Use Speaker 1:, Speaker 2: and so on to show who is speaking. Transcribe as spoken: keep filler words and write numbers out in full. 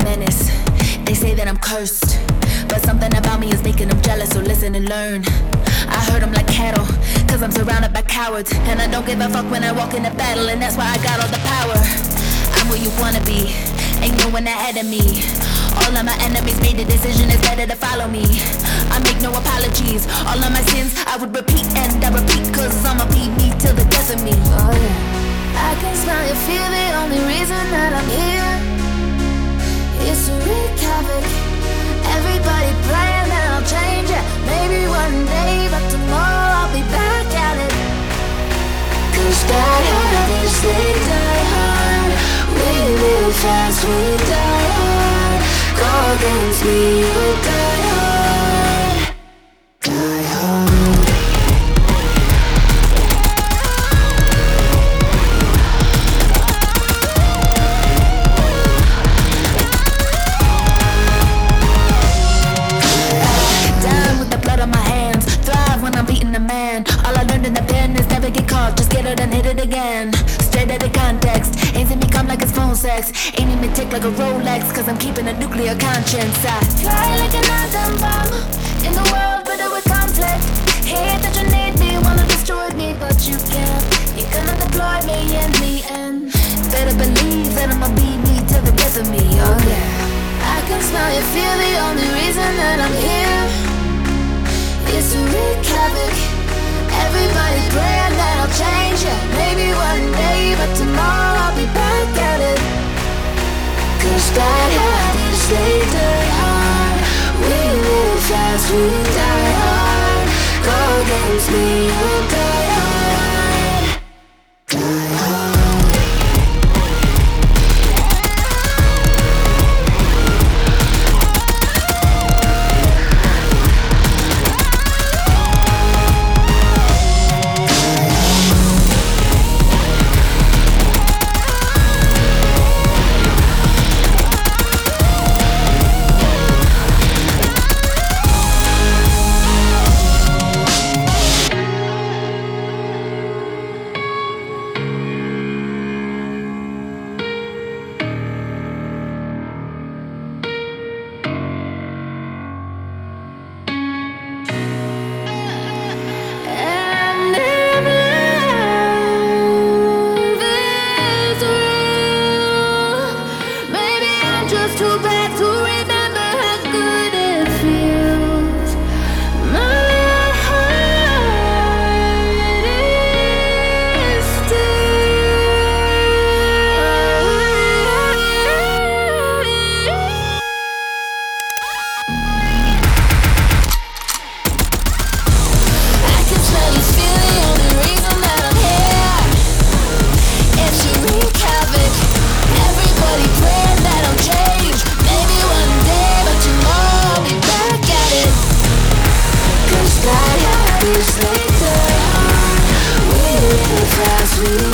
Speaker 1: menace. They say that I'm cursed, but something about me is making them jealous, so listen and learn. I hurt them like cattle, cause I'm surrounded by cowards, and I don't give a fuck when I walk into battle, and that's why I got all the power. I'm where you wanna be, ain't no one ahead of me. All of my enemies made the decision, it's better to follow me. I make no apologies, all of my sins I would repeat, and I repeat, cause I'ma be me till the death of me.
Speaker 2: Oh yeah, I can smell your fear, the only reason that I'm here is to wreak havoc. Everybody praying that I'll change it, maybe one day, but tomorrow I'll be back at it. Cause die hard is they die hard, we live fast, we die hard. Go against me, you die hard, die hard.
Speaker 1: Down with the blood on my hands, thrive when I'm beating a man. All I learned in the pen is never get caught, just get it and hit it again. Straight out of context, aims at me come like it's phone sex. Aiming me tick like a Rolex, cause I'm keeping a nuclear conscience. I
Speaker 2: Fly like an atom bomb in the world, but with conflict. Hate that you need me, wanna destroy me, but you can't. You cannot deploy me in the end.
Speaker 1: better believe that I'ma be me till the death of me. Oh yeah,
Speaker 2: I can smell your fear, the only reason that I'm here is to wreak havoc. Everybody praying that I'll change it, maybe one day, but tomorrow I'll be back at it. Cause die hard is they die hard, we live fast, we die hard. Go against me, you die hard, die hard. We